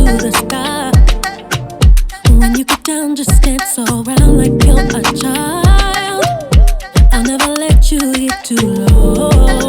the sky. When you get down, just dance around like you're a child. I'll never let you get too low.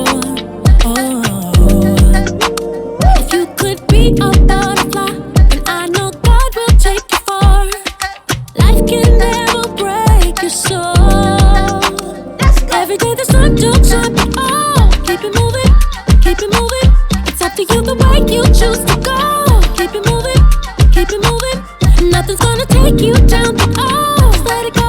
If you could be a butterfly, then I know God will take you far. Life can never break your soul. Every day the sun don't shine, but oh, keep it moving, keep it moving. It's up to you the way you choose to go. Keep it moving, keep it moving. Nothing's gonna take you down, but oh, just let it go.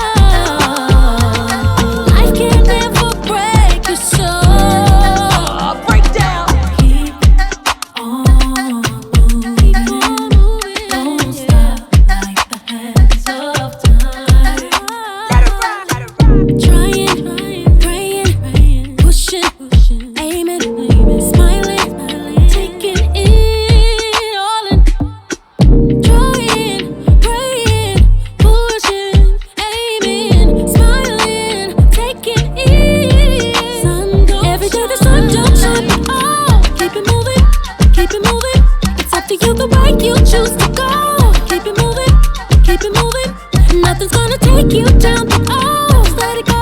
Life can never break your soul. Break down. Keep on moving, keep on moving. Don't stop like the hands of time. Let it run, let it run. Trying, praying, pushing, aiming, smiling, taking it all in. Trying, praying, pushing, aiming, smiling, taking it. Every day the sun don't shine, but oh, keep it moving, keep it moving. It's up to you the way you choose to go. Keep it moving, keep it moving. Nothing's gonna take you down, but oh, just let it go.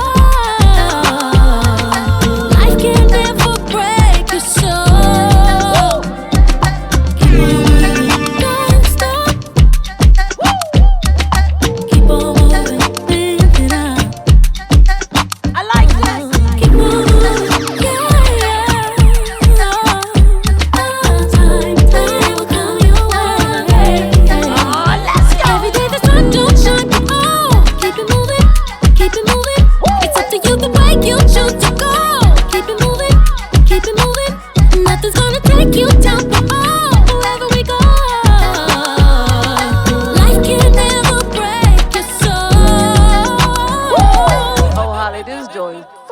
Life can never break your soul. Keep on moving, don't stop. Keep on moving, live it up. I like this. Keep on moving, yeah. Time will come your way. Oh, let's go. Every day the sun don't shine, but oh, keep it moving, keep it moving. It's up to you the way you choose to go. Keep it moving, keep it moving. Nothing's gonna take you down, but oh, wherever we go, life can never break your soul. Oh, Holly, this joint